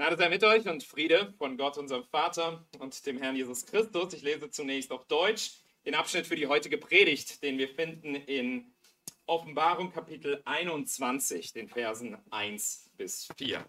Gnade sei mit euch und Friede von Gott, unserem Vater und dem Herrn Jesus Christus. Ich lese zunächst auf Deutsch den Abschnitt für die heutige Predigt, den wir finden in Offenbarung Kapitel 21, den Versen 1 bis 4.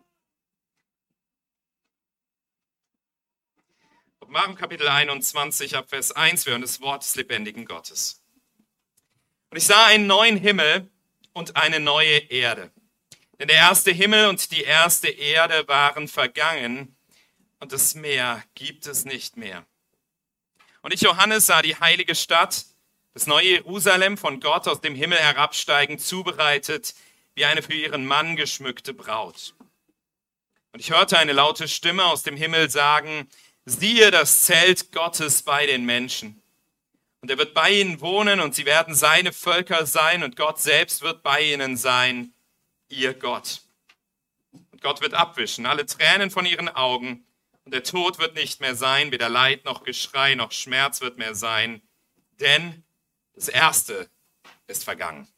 Offenbarung Kapitel 21 ab Vers 1, wir hören das Wort des lebendigen Gottes. Und ich sah einen neuen Himmel und eine neue Erde. Denn der erste Himmel und die erste Erde waren vergangen und das Meer gibt es nicht mehr. Und ich, Johannes, sah die heilige Stadt, das neue Jerusalem, von Gott aus dem Himmel herabsteigen, zubereitet wie eine für ihren Mann geschmückte Braut. Und ich hörte eine laute Stimme aus dem Himmel sagen: Siehe das Zelt Gottes bei den Menschen. Und er wird bei ihnen wohnen und sie werden seine Völker sein und Gott selbst wird bei ihnen sein, ihr Gott. Und Gott wird abwischen alle Tränen von ihren Augen und der Tod wird nicht mehr sein, weder Leid noch Geschrei noch Schmerz wird mehr sein, denn das Erste ist vergangen.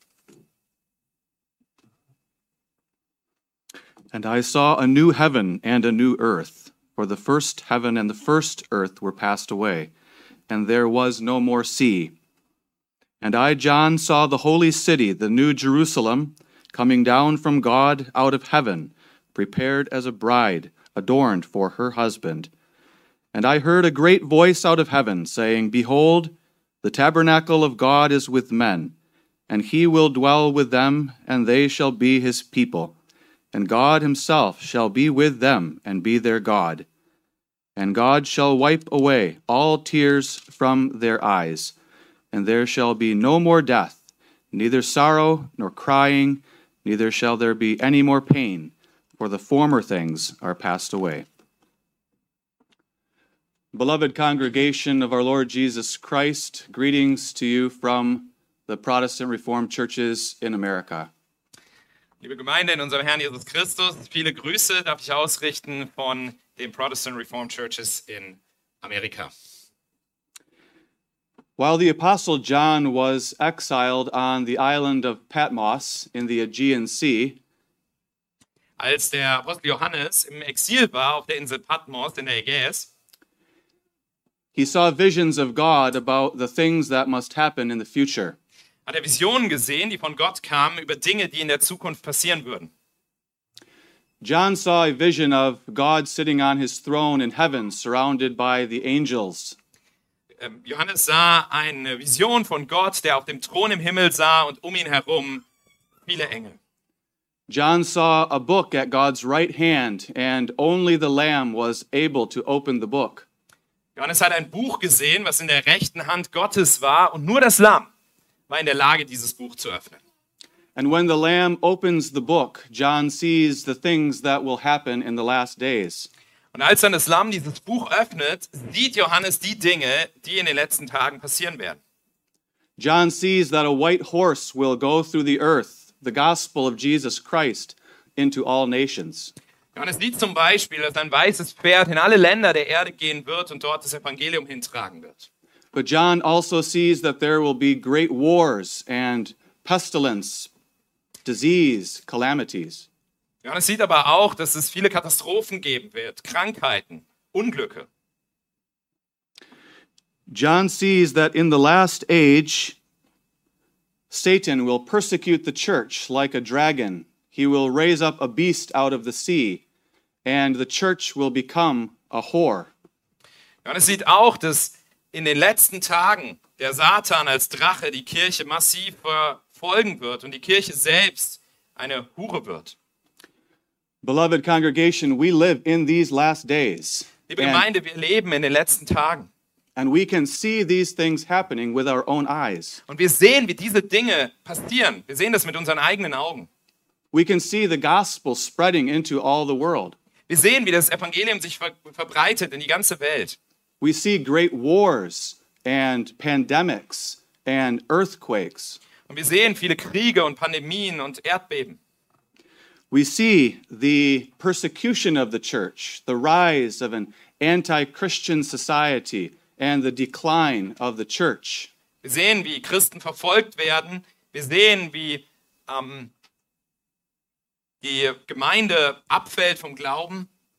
And I saw a new heaven and a new earth, for the first heaven and the first earth were passed away, and there was no more sea. And I, John, saw the holy city, the new Jerusalem, coming down from God out of heaven, prepared as a bride, adorned for her husband. And I heard a great voice out of heaven, saying, Behold, the tabernacle of God is with men, and he will dwell with them, and they shall be his people. And God himself shall be with them, and be their God. And God shall wipe away all tears from their eyes, and there shall be no more death, neither sorrow nor crying, neither shall there be any more pain, for the former things are passed away. Beloved congregation of our Lord Jesus Christ, greetings to you from the Protestant Reformed churches in America. Liebe Gemeinde in unserem Herrn Jesus Christus, viele Grüße darf ich ausrichten von den Protestant Reformed Churches in Amerika. While the Apostle John was exiled on the island of Patmos in the Aegean Sea, Als der Apostel Johannes im Exil war auf der Insel Patmos in der Ägäis, he saw visions of God about the things that must happen in the future. hat er Visionen gesehen, die von Gott kamen, über Dinge, die in der Zukunft passieren würden. John saw a vision of God sitting on his throne in heaven, surrounded by the angels. Johannes sah eine Vision von Gott, der auf dem Thron im Himmel sah und um ihn herum viele Engel. John saw a book at God's right hand, and only the Lamb was able to open the book. Johannes hat ein Buch gesehen, was in der rechten Hand Gottes war, und nur das Lamm war in der Lage, dieses Buch zu öffnen. And when the Lamb opens the book, John sees the things that will happen in the last days. Und als dann das Lamm dieses Buch öffnet, sieht Johannes die Dinge, die in den letzten Tagen passieren werden. John sees that a white horse will go through the earth, the gospel of Jesus Christ, into all nations. Johannes sieht zum Beispiel, dass ein weißes Pferd in alle Länder der Erde gehen wird und dort das Evangelium hintragen wird. But John also sees that there will be great wars and pestilence, disease, calamities. Johannes sieht aber auch, dass es viele Katastrophen geben wird, Krankheiten, Unglücke. John sees that in the last age, Satan will persecute the church like a dragon. He will raise up a beast out of the sea, and the church will become a whore. Johannes sieht auch, dass in den letzten Tagen der Satan als Drache die Kirche massiv verfolgen wird und die Kirche selbst eine Hure wird. Beloved congregation, we live in these last days. Liebe Gemeinde, wir leben in den letzten Tagen. And we can see these things happening with our own eyes. Und wir sehen, wie diese Dinge passieren. Wir sehen das mit unseren eigenen Augen. We can see the gospel spreading into all the world. Wir sehen, wie das Evangelium sich verbreitet in die ganze Welt. We see great wars and pandemics and earthquakes. Und wir sehen viele Kriege und Pandemien und Erdbeben. We see the persecution of the church, the rise of an anti-Christian society, and the decline of the church. Wir sehen, wie Christen verfolgt werden. Wir sehen, wie die Gemeinde abfällt vom Glauben.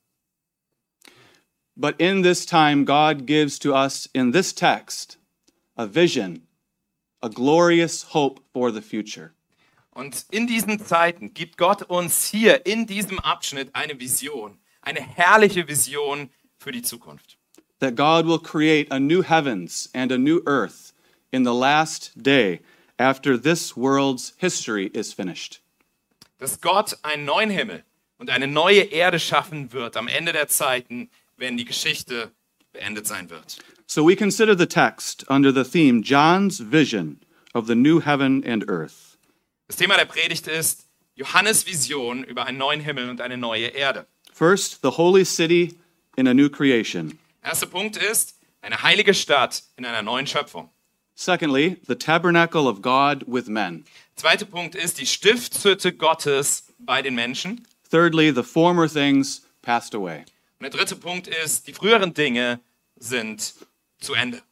But in this time, God gives to us in this text a vision, a glorious hope for the future. Und in diesen Zeiten gibt Gott uns hier in diesem Abschnitt eine Vision, eine herrliche Vision für die Zukunft. That God will create a new heavens and a new earth in the last day after this world's history is finished. Dass Gott einen neuen Himmel und eine neue Erde schaffen wird am Ende der Zeiten, wenn die Geschichte beendet sein wird. So we consider the text under the theme John's vision of the new heaven and earth. Das Thema der Predigt ist Johannes Vision über einen neuen Himmel und eine neue Erde. First, the holy city in a new creation. Erster Punkt ist eine heilige Stadt in einer neuen Schöpfung. Secondly, the tabernacle of God with men. Zweiter Punkt ist die Stiftshütte Gottes bei den Menschen. Thirdly, the former things passed away. Und der dritte Punkt ist, die früheren Dinge sind zu Ende.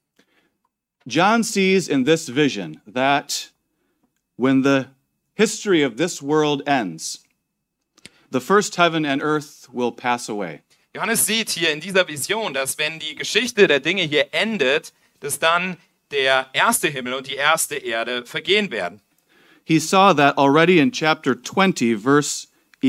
John sees in this vision that when the history of this world ends, the first heaven and earth will pass away. Johannes sieht hier in dieser Vision, dass wenn die Geschichte der Dinge hier endet, dass dann der erste Himmel und die erste Erde vergehen werden. He saw that already in chapter 20, verse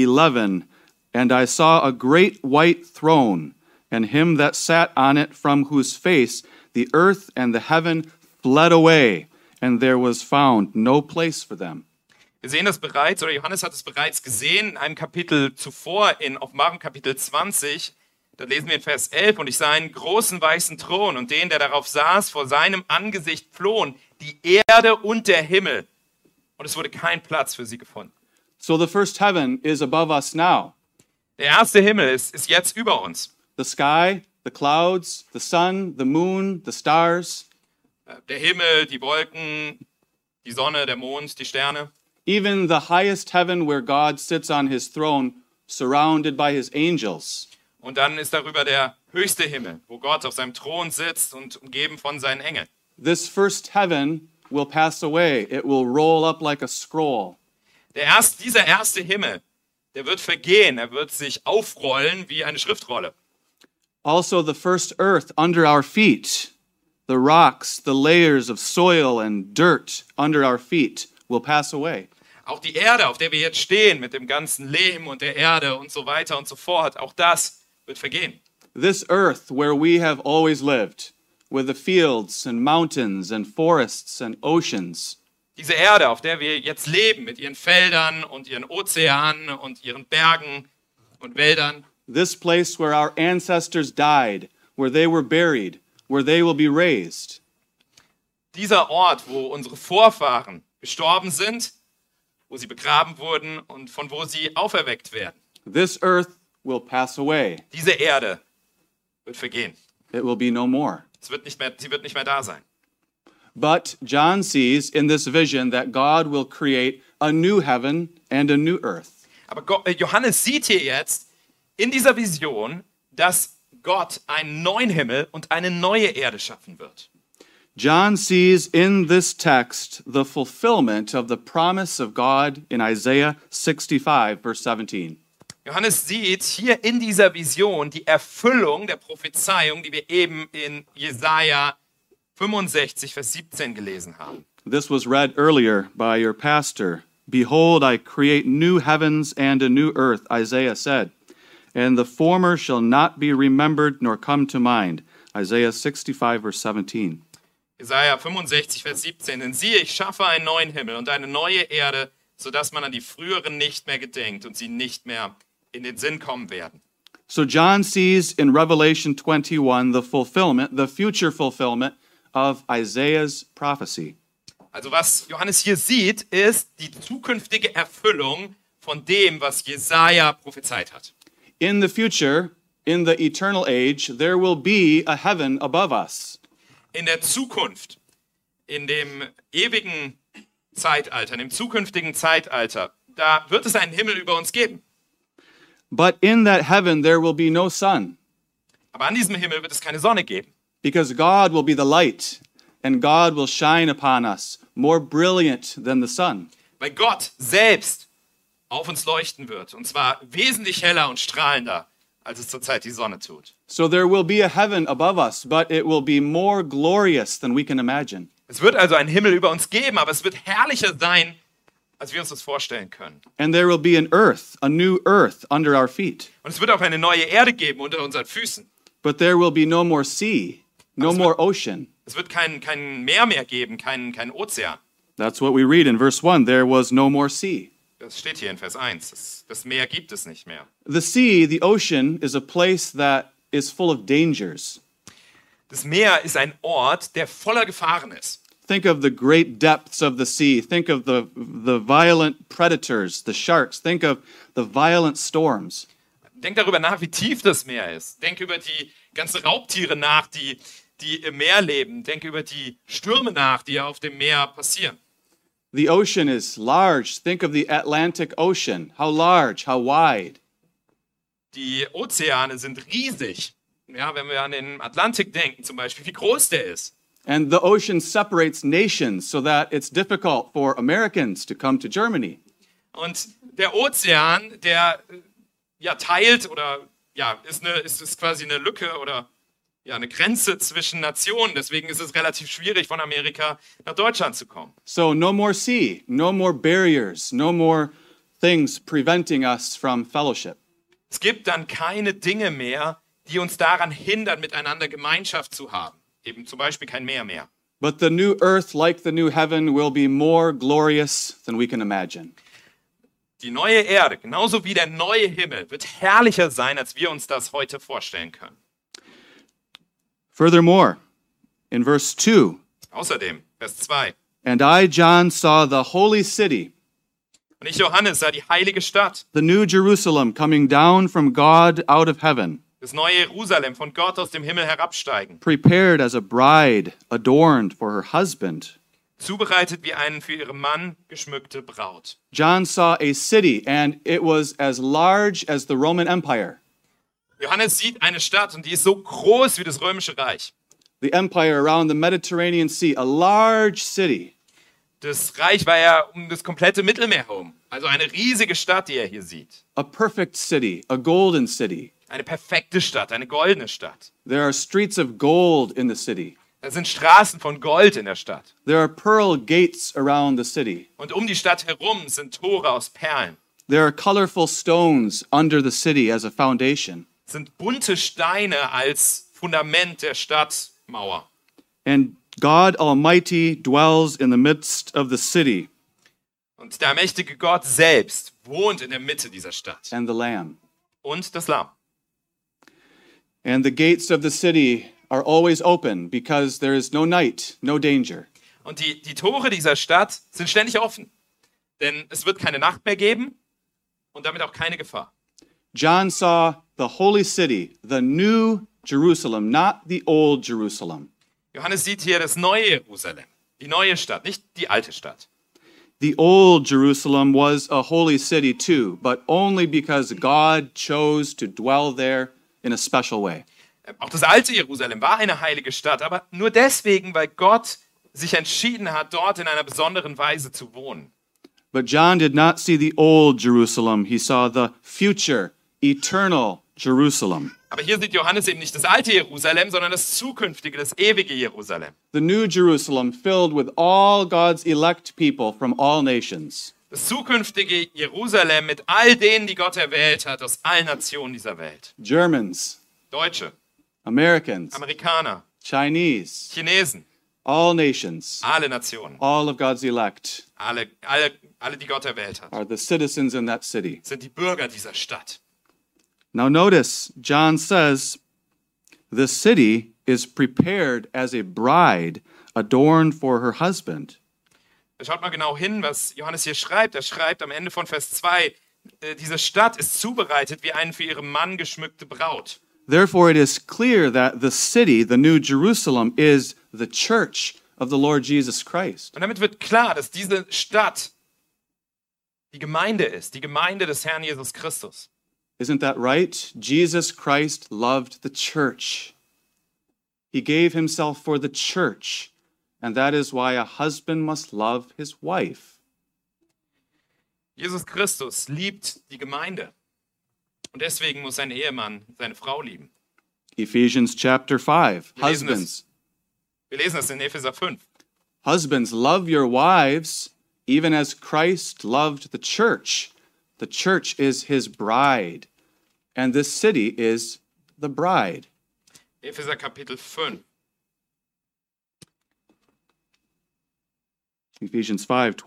11. And I saw a great white throne, and him that sat on it, from whose face the earth and the heaven fled away, and there was found no place for them. Wir sehen das bereits, oder Johannes hat es bereits gesehen, in einem Kapitel zuvor, in Offenbarung Kapitel 20. Da lesen wir in Vers 11, und ich sah einen großen weißen Thron, und den, der darauf saß, vor seinem Angesicht flohen die Erde und der Himmel. Und es wurde kein Platz für sie gefunden. So the first heaven is above us now. Der erste Himmel ist jetzt über uns. The sky, the clouds, the sun, the moon, the stars. Der Himmel, die Wolken, die Sonne, der Mond, die Sterne. Even the highest heaven where God sits on his throne, surrounded by his angels. Und dann ist darüber der höchste Himmel, wo Gott auf seinem Thron sitzt und umgeben von seinen Engeln. This first heaven will pass away. It will roll up like a scroll. Dieser erste Himmel, der wird vergehen, er wird sich aufrollen wie eine Schriftrolle. Also the first earth under our feet, the rocks, the layers of soil and dirt under our feet will pass away. Auch die Erde, auf der wir jetzt stehen, mit dem ganzen Lehm und der Erde und so weiter und so fort, auch das wird vergehen. This earth where we have always lived, with the fields and mountains and forests and oceans, Diese Erde, auf der wir jetzt leben, mit ihren Feldern und ihren Ozeanen und ihren Bergen und Wäldern. this place where our ancestors died, where they were buried, where they will be raised. Dieser Ort, wo unsere Vorfahren gestorben sind, wo sie begraben wurden und von wo sie auferweckt werden. This earth will pass away. Diese Erde wird vergehen. It will be no more. Sie wird nicht mehr da sein. But John sees in this vision that God will create a new heaven and a new earth. Aber Johannes sieht hier jetzt in dieser Vision, dass Gott einen neuen Himmel und eine neue Erde schaffen wird. John sees in this text the fulfillment of the promise of God in Isaiah 65, verse 17. Johannes sieht hier in dieser Vision die Erfüllung der Prophezeiung, die wir eben in Jesaja 65, Vers 17 gelesen haben. This was read earlier by your pastor. Behold, I create new heavens and a new earth, Isaiah said, and the former shall not be remembered nor come to mind. Isaiah 65, verse 17. Jesaja 65, Vers 17. Denn siehe, ich schaffe einen neuen Himmel und eine neue Erde, sodass man an die früheren nicht mehr gedenkt und sie nicht mehr in den Sinn kommen werden. So John sees in Revelation 21 the fulfillment, the future fulfillment of Isaiah's prophecy. Also was Johannes hier sieht, ist die zukünftige Erfüllung von dem, was Jesaja prophezeit hat. In the future, in the eternal age, there will be a heaven above us. In der Zukunft, in dem ewigen Zeitalter, in dem zukünftigen Zeitalter, da wird es einen Himmel über uns geben. But in that heaven there will be no sun, Aber an diesem Himmel wird es keine Sonne geben. because God will be the light, and God will shine upon us more brilliant than the sun. Weil Gott selbst auf uns leuchten wird. Und zwar wesentlich heller und strahlender, als es zurzeit die Sonne tut. So there will be a heaven above us, but it will be more glorious than we can imagine. Es wird also einen Himmel über uns geben, aber es wird herrlicher sein, als wir uns das vorstellen können. And there will be an earth, a new earth under our feet. Und es wird auch eine neue Erde geben unter unseren Füßen. But there will be no more sea, no Aber es more ocean. Es wird kein Meer mehr geben, kein Ozean. That's what we read in verse 1. There was no more sea. Das steht hier in Vers 1. Das Meer gibt es nicht mehr. The sea, the ocean, is a place that is full of dangers. Das Meer ist ein Ort, der voller Gefahren ist. Think of the great depths of the sea. Think of the violent predators, the sharks. Think of the violent storms. Denk darüber nach, wie tief das Meer ist. Denk über die ganzen Raubtiere nach, die im Meer leben. Denk über die Stürme nach, die auf dem Meer passieren. The ocean is large. Think of the Atlantic Ocean. How large, how wide. Die Ozeane sind riesig. Ja, wenn wir an den Atlantik denken zum Beispiel, wie groß der ist. And the ocean separates nations so that it's difficult for Americans to come to Germany. Und der Ozean, der ja teilt oder ja ist quasi eine Lücke oder ja eine Grenze zwischen Nationen. Deswegen ist es relativ schwierig, von Amerika nach Deutschland zu kommen. So no more sea, no more barriers, no more things preventing us from fellowship. Es gibt dann keine Dinge mehr, die uns daran hindern, miteinander Gemeinschaft zu haben. Eben zum Beispiel kein Meer mehr. But the new earth, like the new heaven, will be more glorious than we can imagine. Die neue Erde, genauso wie der neue Himmel, wird herrlicher sein, als wir uns das heute vorstellen können. Furthermore, in verse 2, Außerdem, Vers 2. and I, John, saw the holy city, Und ich, Johannes, sah die heilige Stadt, the new Jerusalem, coming down from God out of heaven, das neue Jerusalem, von Gott aus dem Himmel herabsteigen, prepared as a bride adorned for her husband. zubereitet wie eine für ihren Mann geschmückte Braut. John saw a city, and it was as large as the Roman Empire. Johannes sieht eine Stadt und die ist so groß wie das Römische Reich. The empire around the Mediterranean Sea, a large city. Das Reich war ja um das komplette Mittelmeer herum. Also eine riesige Stadt, die er hier sieht. A perfect city, a golden city. Eine perfekte Stadt, eine goldene Stadt. There are streets of gold in the city. Da sind Straßen von Gold in der Stadt. There are pearl gates around the city. Und um die Stadt herum sind Tore aus Perlen. There are colorful stones under the city as a foundation. Es sind bunte Steine als Fundament der Stadtmauer. And God Almighty dwells in the midst of the city, Und der mächtige Gott selbst wohnt in der Mitte dieser Stadt. and the Lamb. Und das Lamm. And the gates of the city are always open because there is no night, no danger. Und die Tore dieser Stadt sind ständig offen. Denn es wird keine Nacht mehr geben und damit auch keine Gefahr. John saw the holy city, the new Jerusalem, not the old Jerusalem. Johannes sieht hier das neue Jerusalem, die neue Stadt, nicht die alte Stadt. The old Jerusalem was a holy city too, but only because God chose to dwell there in a special way. Auch das alte Jerusalem war eine heilige Stadt, aber nur deswegen, weil Gott sich entschieden hat, dort in einer besonderen Weise zu wohnen. But John did not see the old Jerusalem. He saw the future, eternal Jerusalem. Aber hier sieht Johannes eben nicht das alte Jerusalem, sondern das zukünftige, das ewige Jerusalem. The new Jerusalem filled with all God's elect people from all nations. Das zukünftige Jerusalem mit all denen, die Gott erwählt hat, aus allen Nationen dieser Welt. Germans, Deutsche, Americans, Amerikaner, Chinese, Chinesen, all nations, alle Nationen, all of God's elect alle, die Gott erwählt hat, are the citizens in that city. sind die Bürger dieser Stadt. Now notice, John says, the city is prepared as a bride adorned for her husband. Schaut mal genau hin, was Johannes hier schreibt. Er schreibt am Ende von Vers 2, diese Stadt ist zubereitet wie eine für ihren Mann geschmückte Braut. Therefore, it is clear that the city, the New Jerusalem, is the church of the Lord Jesus Christ. Und damit wird klar, dass diese Stadt die Gemeinde ist, die Gemeinde des Herrn Jesus Christus. Isn't that right? Jesus Christ loved the church. He gave himself for the church, and that is why a husband must love his wife. Jesus Christus liebt die Gemeinde. Und deswegen muss ein Ehemann seine Frau lieben. Ephesians chapter 5. Wir lesen Husbands. Wir lesen es in Epheser 5. Husbands, love your wives, even as Christ loved the church. The church is his bride, and this city is the bride. Epheser Kapitel 5. Ephesians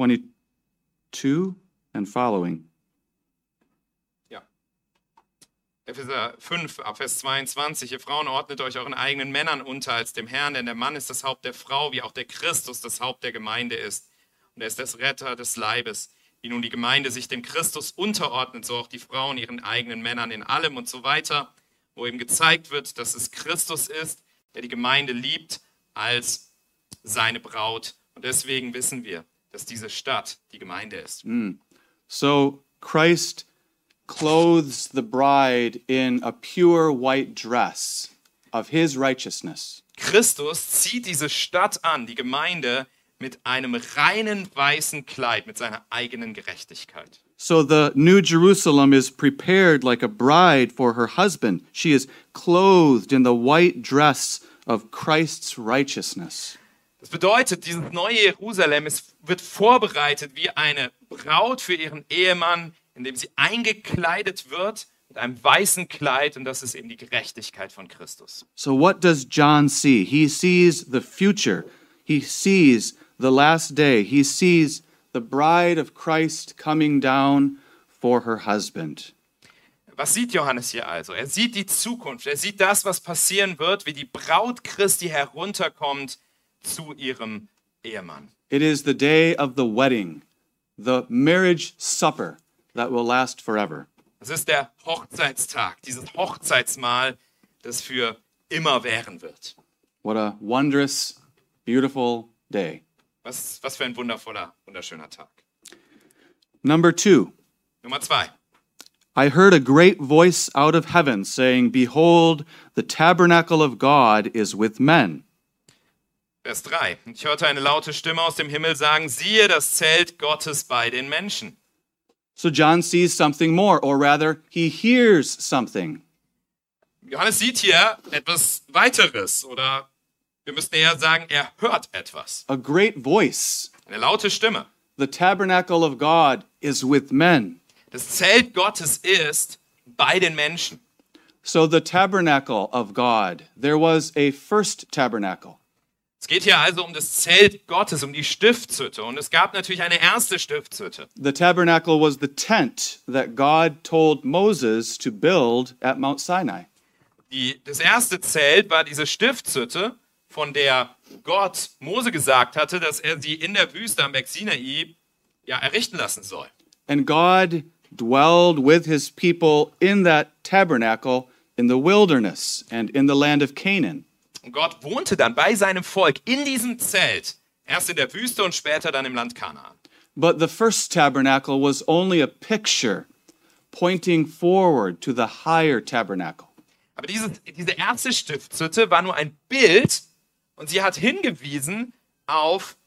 5:22 and following. Ja. Epheser 5, ab Vers 22. Ihr Frauen, ordnet euch euren eigenen Männern unter als dem Herrn, denn der Mann ist das Haupt der Frau, wie auch der Christus das Haupt der Gemeinde ist. Und er ist das Retter des Leibes. Wie nun die Gemeinde sich dem Christus unterordnet, so auch die Frauen ihren eigenen Männern in allem und so weiter, wo eben gezeigt wird, dass es Christus ist, der die Gemeinde liebt als seine Braut. Und deswegen wissen wir, dass diese Stadt die Gemeinde ist. So Christ clothes the bride in a pure white dress of his righteousness. Christus zieht diese Stadt an, die Gemeinde, mit einem reinen weißen Kleid, mit seiner eigenen Gerechtigkeit. So the New Jerusalem is prepared like a bride for her husband. She is clothed in the white dress of Christ's righteousness. Das bedeutet, dieses neue Jerusalem wird vorbereitet wie eine Braut für ihren Ehemann, indem sie eingekleidet wird mit einem weißen Kleid, und das ist eben die Gerechtigkeit von Christus. So what does John see? He sees the future. He sees the last day. He sees the bride of Christ coming down for her husband. Was sieht Johannes hier also? Er sieht die Zukunft. Er sieht das, was passieren wird, wie die Braut Christi herunterkommt zu ihrem Ehemann. It is the day of the wedding, the marriage supper that will last forever. Das ist der Hochzeitstag, dieses Hochzeitsmahl, das für immer währen wird. What a wondrous, beautiful day. Was für ein wunderschöner Tag. Number 2. Nummer 2. I heard a great voice out of heaven saying, Behold, the tabernacle of God is with men. Vers 3. Ich hörte eine laute Stimme aus dem Himmel sagen, siehe das Zelt Gottes bei den Menschen. So John sees something more, or rather, he hears something. Johannes sieht hier etwas weiteres, oder wir müssten eher sagen, er hört etwas. A great voice. Eine laute Stimme. The tabernacle of God is with men. Das Zelt Gottes ist bei den Menschen. So the tabernacle of God, there was a first tabernacle. Es geht hier also um das Zelt Gottes, um die Stiftshütte. Und es gab natürlich eine erste Stiftshütte. The tabernacle was the tent that God told Moses to build at Mount Sinai. Das erste Zelt war diese Stiftshütte, von der Gott Mose gesagt hatte, dass er sie in der Wüste am Berg Sinai errichten lassen soll. And God dwelled with his people in that tabernacle in the wilderness and in the land of Canaan. Und Gott wohnte dann bei seinem Volk in diesem Zelt, erst in der Wüste und später dann im Land Kanaan. But the first tabernacle was only a picture pointing forward to the higher tabernacle. Aber diese erste Stiftshütte war nur ein Bild und sie hat hingewiesen auf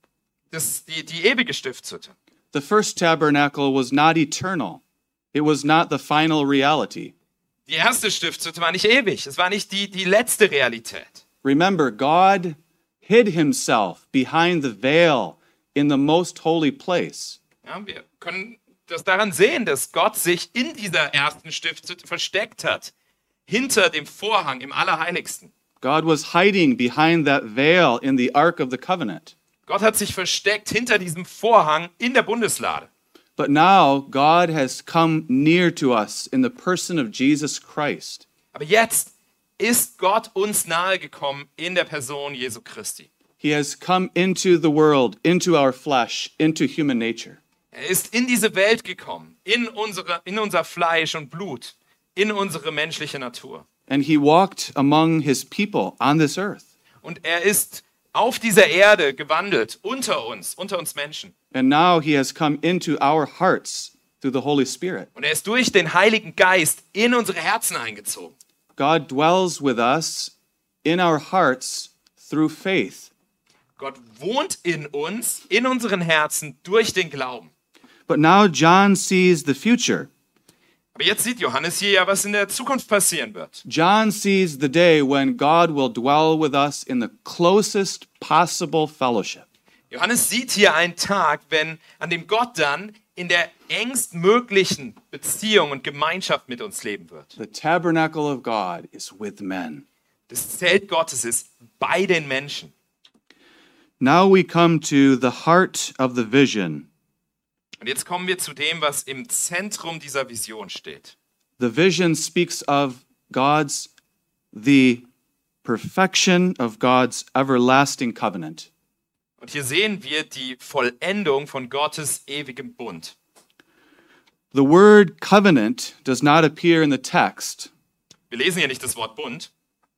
die ewige Stiftshütte. The first tabernacle was not eternal. It was not the final reality. Die erste Stiftshütte war nicht ewig. Es war nicht die letzte Realität. Remember, God hid himself behind the veil in the most holy place. Ja, wir können das daran sehen, dass Gott sich in dieser ersten Stiftshütte versteckt hat. Hinter dem Vorhang im Allerheiligsten. God was hiding behind that veil in the Ark of the Covenant. Gott hat sich versteckt hinter diesem Vorhang in der Bundeslade. But now God has come near to us in the person of Jesus Christ. Aber jetzt ist Gott uns nahegekommen in der Person Jesu Christi. He has come into the world, into our flesh, into human nature. Er ist in diese Welt gekommen, in unser Fleisch und Blut, in unsere menschliche Natur. And he walked among his people on this earth. Und er ist auf dieser Erde gewandelt, unter uns Menschen. And now he has come into our hearts through the Holy Spirit. Und er ist durch den Heiligen Geist in unsere Herzen eingezogen. God dwells with us in our hearts through faith. Gott wohnt in uns, in unseren Herzen, durch den Glauben. But now John sees the future. Aber jetzt sieht Johannes hier ja, was in der Zukunft passieren wird. John sees the day when God will dwell with us in the closest possible fellowship. Johannes sieht hier einen Tag, an dem Gott dann in der engstmöglichen Beziehung und Gemeinschaft mit uns leben wird. The tabernacle of God is with men. Das Zelt Gottes ist bei den Menschen. Now we come to the heart of the vision. Und jetzt kommen wir zu dem, was im Zentrum dieser Vision steht. The vision speaks of the perfection of God's everlasting covenant. Und hier sehen wir die Vollendung von Gottes ewigem Bund. The word covenant does not appear in the text, Wir lesen hier nicht das Wort Bund,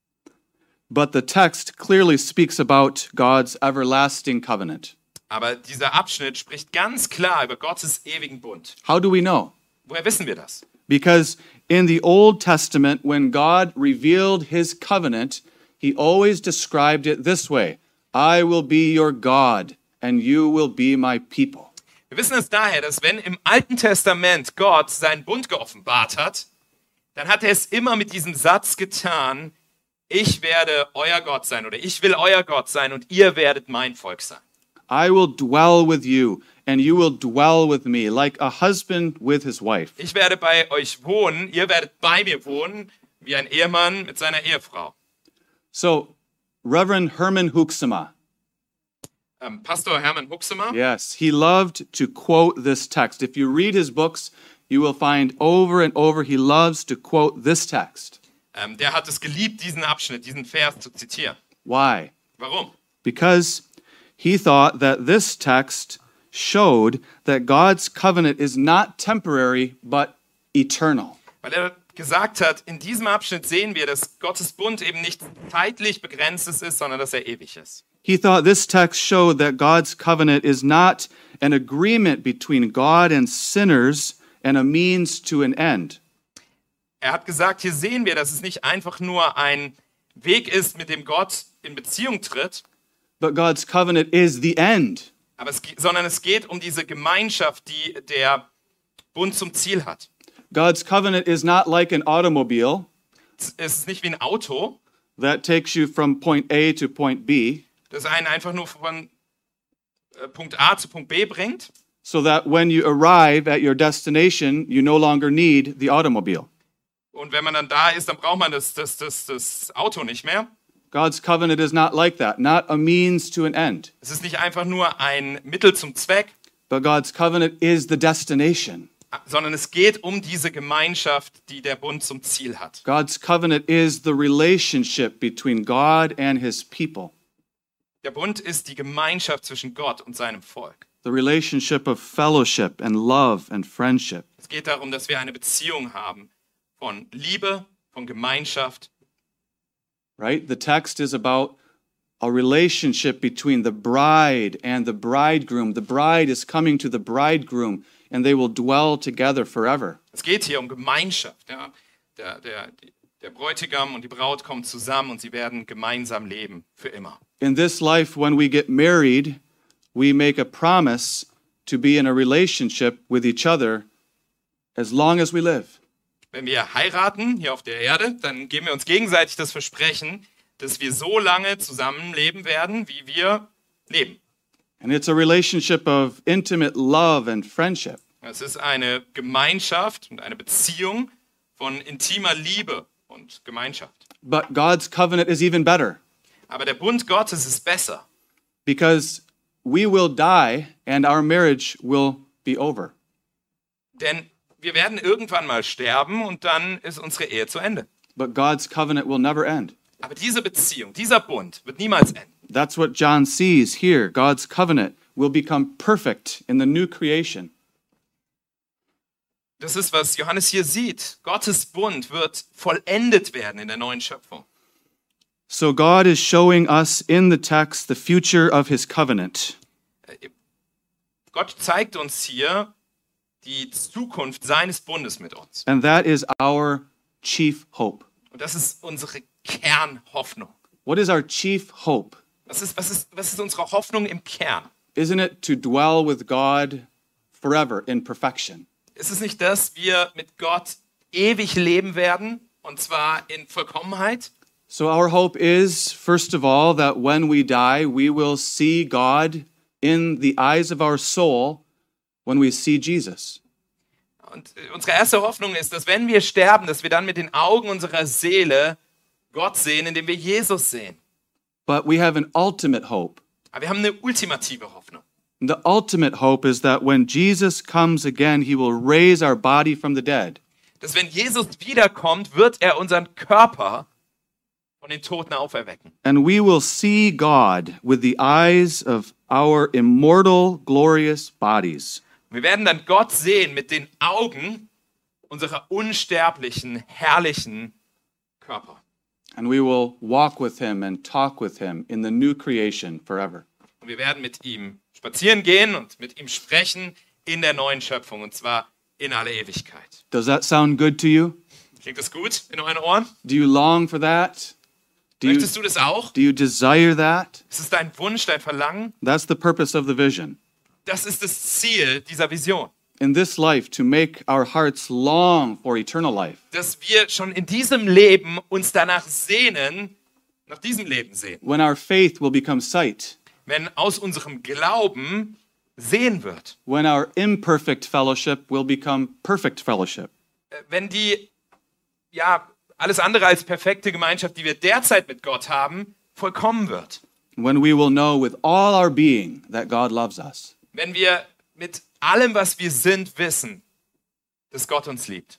but the text clearly speaks about God's everlasting covenant. aber dieser Abschnitt spricht ganz klar über Gottes ewigen Bund. How do we know? Woher wissen wir das? Because in the Old Testament, when God revealed his covenant, he always described it this way: I will be your God, and you will be my people. Wir wissen es daher, dass wenn im Alten Testament Gott seinen Bund geoffenbart hat, dann hat er es immer mit diesem Satz getan: Ich werde euer Gott sein oder ich will euer Gott sein und ihr werdet mein Volk sein. I will dwell with you, and you will dwell with me, like a husband with his wife. Ich werde bei euch wohnen, ihr werdet bei mir wohnen, wie ein Ehemann mit seiner Ehefrau. So, Reverend Herman Hoeksema, Pastor Hermann Huxemer, yes, he loved to quote this text. If you read his books, you will find over and over he loves to quote this text. der hat es geliebt, diesen Abschnitt, diesen Vers zu zitieren. Why? Warum? Because he thought that this text showed that God's covenant is not temporary, but eternal. Weil er gesagt hat, in diesem Abschnitt sehen wir, dass Gottes Bund eben nicht zeitlich begrenzt ist, sondern dass er ewig ist. He thought this text showed that God's covenant is not an agreement between God and sinners and a means to an end. Er hat gesagt, hier sehen wir, dass es nicht einfach nur ein Weg ist, mit dem Gott in Beziehung tritt, But God's covenant is the end. sondern es geht um diese Gemeinschaft, die der Bund zum Ziel hat. God's covenant is not like an automobile Es ist nicht wie ein Auto, that takes you from point A to point B, das einen einfach nur von Punkt A zu Punkt B bringt, so that when you arrive at your destination, you no longer need the automobile. und wenn man dann da ist, dann braucht man das Auto nicht mehr. God's covenant is not like that, not a means to an end. Es ist nicht einfach nur ein Mittel zum Zweck, But God's covenant is the destination. sondern es geht um diese Gemeinschaft, die der Bund zum Ziel hat. God's covenant is the relationship between God and his people, Der Bund ist die Gemeinschaft zwischen Gott und seinem Volk. the relationship of fellowship and love and friendship. Es geht darum, dass wir eine Beziehung haben von Liebe, von Gemeinschaft. Right? The text is about a relationship between the bride and the bridegroom. The bride is coming to the bridegroom, and they will dwell together forever. Es geht hier um Gemeinschaft. Ja. Der Bräutigam und die Braut kommen zusammen und sie werden gemeinsam leben für immer. In this life, when we get married, we make a promise to be in a relationship with each other as long as we live. Wenn wir heiraten hier auf der Erde, dann geben wir uns gegenseitig das Versprechen, dass wir so lange zusammenleben werden, wie wir leben. And it's a relationship of intimate love and friendship. Es ist eine Gemeinschaft und eine Beziehung von intimer Liebe und Gemeinschaft. But God's covenant is even better Aber der Bund Gottes ist besser, because we will die and our marriage will be over. denn wir werden irgendwann mal sterben und dann ist unsere Ehe zu Ende. But God's covenant will never end. Aber diese Beziehung, dieser Bund wird niemals enden. That's what John sees here. God's covenant will become perfect in the new creation. Das ist, was Johannes hier sieht. Gottes Bund wird vollendet werden in der neuen Schöpfung. So God is showing us in the text the future of his covenant. Gott zeigt uns hier die Zukunft seines Bundes mit uns. And that is our chief hope. Und das ist unsere Kernhoffnung. What is our chief hope? Was ist unsere Hoffnung im Kern? Isn't it to dwell with God forever in perfection? Ist es nicht, dass wir mit Gott ewig leben werden, und zwar in Vollkommenheit. So our hope is, first of all, that when we die, we will see God in the eyes of our soul when we see Jesus. Und unsere erste Hoffnung ist, dass wenn wir sterben, dass wir dann mit den Augen unserer Seele Gott sehen, indem wir Jesus sehen. But we have an ultimate hope. Aber wir haben eine ultimative Hoffnung. The ultimate hope is that when Jesus comes again, he will raise our body from the dead. Dass wenn Jesus wiederkommt, wird er unseren Körper von den Toten auferwecken. And we will see God with the eyes of our immortal, glorious bodies. Wir werden dann Gott sehen mit den Augen unserer unsterblichen, herrlichen Körper. And we will walk with him and talk with him in the new creation forever. Und wir werden mit ihm spazieren gehen und mit ihm sprechen in der neuen Schöpfung, und zwar in alle Ewigkeit. Does that sound good to you? Klingt das gut in euren Ohren? Do you long for that? Möchtest du das auch? Do you desire that? Ist es dein Wunsch, dein Verlangen? That's the purpose of the vision. Das ist das Ziel dieser Vision. In this life, to make our hearts long for eternal life. Dass wir schon in diesem Leben uns danach sehnen, nach diesem Leben sehen. When our faith will become sight. Wenn aus unserem Glauben Sehen wird. When our imperfect fellowship will become perfect fellowship. Wenn die, alles andere als perfekte Gemeinschaft, die wir derzeit mit Gott haben, vollkommen wird. When we will know with all our being that God loves us. Wenn wir mit allem, was wir sind, wissen, dass Gott uns liebt.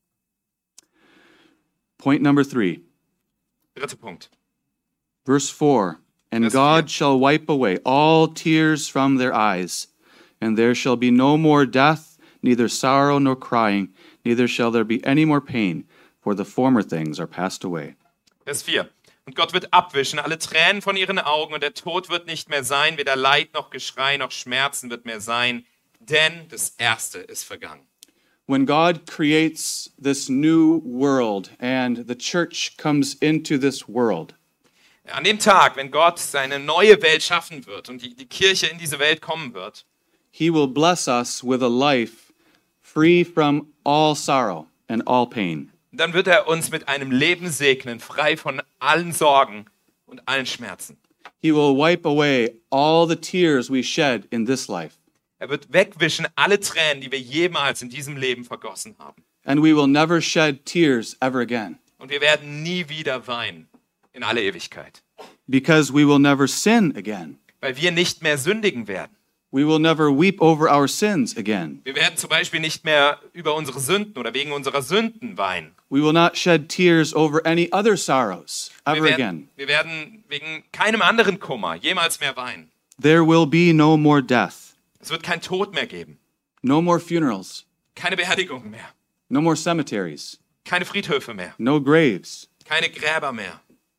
Point number 3. Dritter Punkt. Verse 4. And Vers God 4. shall wipe away all tears from their eyes, and there shall be no more death, neither sorrow nor crying, neither shall there be any more pain, for the former things are passed away. Vers 4. Und Gott wird abwischen alle Tränen von ihren Augen, und der Tod wird nicht mehr sein, weder Leid noch Geschrei noch Schmerzen wird mehr sein, denn das Erste ist vergangen. When God creates this new world and the church comes into this world, An dem Tag, wenn Gott seine neue Welt schaffen wird und die Kirche in diese Welt kommen wird, he will bless us with a life free from all sorrow and all pain. dann wird er uns mit einem Leben segnen, frei von allen Sorgen und allen Schmerzen. He will wipe away all the tears we shed in this life. Er wird wegwischen alle Tränen, die wir jemals in diesem Leben vergossen haben. And we will never shed tears ever again, Und wir werden nie wieder weinen in alle Ewigkeit, because we will never sin again. weil wir nicht mehr sündigen werden. We will never weep over our sins again. Wir werden zum Beispiel nicht mehr über unsere Sünden oder wegen unserer Sünden weinen. We will not shed tears over any other sorrows ever again. Wir werden wegen keinem anderen Kummer jemals mehr weinen. There will be no more death, Es wird keinen Tod mehr geben, no more funerals, keine Beerdigungen mehr, no more cemeteries, keine Friedhöfe mehr, no graves. keine Gräber mehr.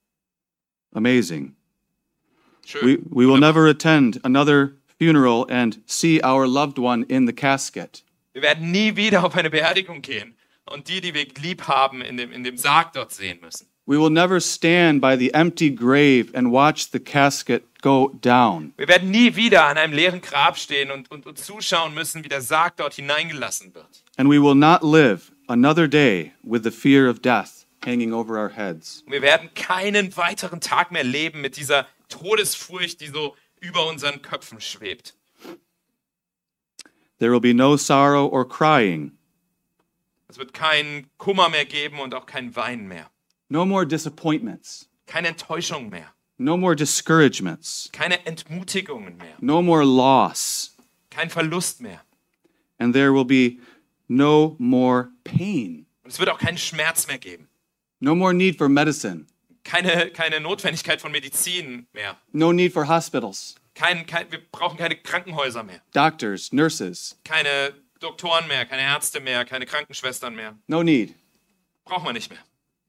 Amazing. Schön. We will never attend another funeral and see our loved one in the casket. Wir werden nie wieder auf eine Beerdigung gehen und die wir lieb haben, in dem Sarg dort sehen müssen. We will never stand by the empty grave and watch the casket go down. Wir werden nie wieder an einem leeren Grab stehen und zuschauen müssen, wie der Sarg dort hineingelassen wird. And we will not live another day with the fear of death hanging over our heads. Wir werden keinen weiteren Tag mehr leben mit dieser Todesfurcht, die so über unseren Köpfen schwebt. There will be no sorrow or crying, Es wird keinen Kummer mehr geben und auch kein Weinen mehr. no more disappointments, Keine Enttäuschung mehr. no more discouragements, Keine Entmutigungen mehr. no more loss, Kein Verlust mehr. and there will be no more pain, Und es wird auch keinen Schmerz mehr geben. no more need for medicine, Keine Notwendigkeit von Medizin mehr. no need for hospitals, Wir brauchen keine Krankenhäuser mehr. doctors, nurses, Keine Doktoren mehr, keine Ärzte mehr, keine Krankenschwestern mehr. no need. Brauchen wir nicht mehr.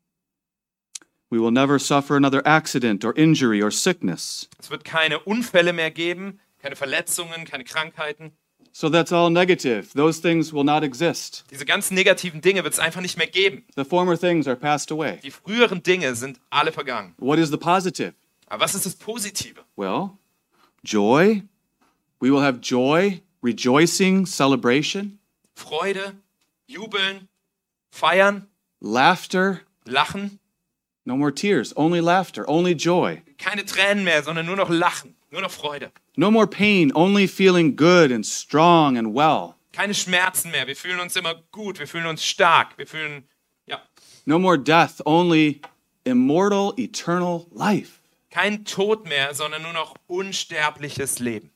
We will never suffer another accident or injury or sickness. Es wird keine Unfälle mehr geben, keine Verletzungen, keine Krankheiten. So that's all negative. Those things will not exist. Diese ganzen negativen Dinge wird es einfach nicht mehr geben. The former things are passed away. Die früheren Dinge sind alle vergangen. What is the positive? Aber was ist das Positive? Well, joy. We will have joy, rejoicing, celebration. Freude, Jubeln, Feiern, laughter, lachen, no more tears, only laughter, only joy. keine Tränen mehr, sondern nur noch Lachen, nur noch Freude. No more pain, only feeling good and strong and well. Keine Schmerzen mehr, wir fühlen uns immer gut, wir fühlen uns stark, No more death, only immortal, eternal life. kein Tod mehr, sondern nur noch unsterbliches Leben.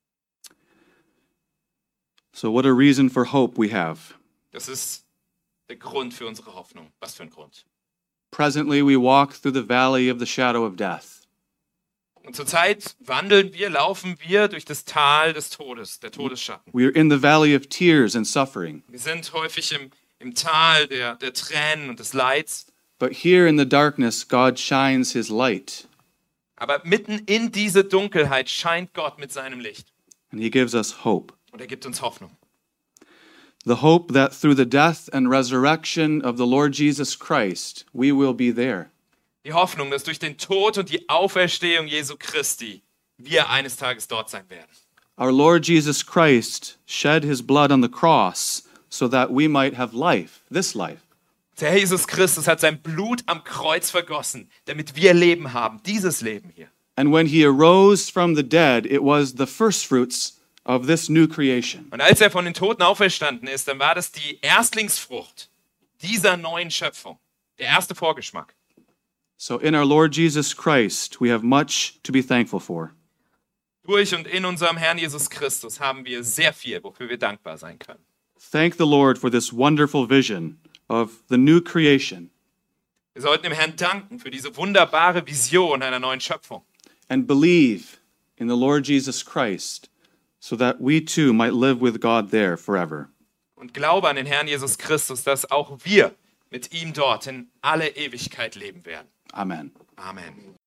So, what a reason for hope we have. Das ist der Grund für unsere Hoffnung. Was für ein Grund. Presently, we walk through the valley of the shadow of death. Und zurzeit laufen wir durch das Tal des Todes, der Todesschatten. We are in the valley of tears and suffering. Wir sind häufig im Tal der Tränen und des Leids. But here in the darkness, God shines his light, Aber mitten in diese Dunkelheit scheint Gott mit seinem Licht. and he gives us hope. Und er gibt uns Hoffnung. The hope that through the death and resurrection of the Lord Jesus Christ, we will be there. Die Hoffnung, dass durch den Tod und die Auferstehung Jesu Christi wir eines Tages dort sein werden. Our Lord Jesus Christ shed his blood on the cross so that we might have life, this life. Der Herr Jesus Christus hat sein Blut am Kreuz vergossen, damit wir Leben haben, dieses Leben hier. And when he arose from the dead, it was the firstfruits of this new creation. Und als er von den Toten auferstanden ist, dann war das die Erstlingsfrucht dieser neuen Schöpfung, der erste Vorgeschmack. So in our Lord Jesus Christ, we have much to be thankful for. Durch und in unserem Herrn Jesus Christus haben wir sehr viel, wofür wir dankbar sein können. Thank the Lord for this wonderful vision of the new creation, Wir sollten dem Herrn danken für diese wunderbare Vision einer neuen Schöpfung. and believe in the Lord Jesus Christ so that we too might live with God there forever. Und glaube an den Herrn Jesus Christus, dass auch wir mit ihm dort in alle Ewigkeit leben werden. Amen. Amen.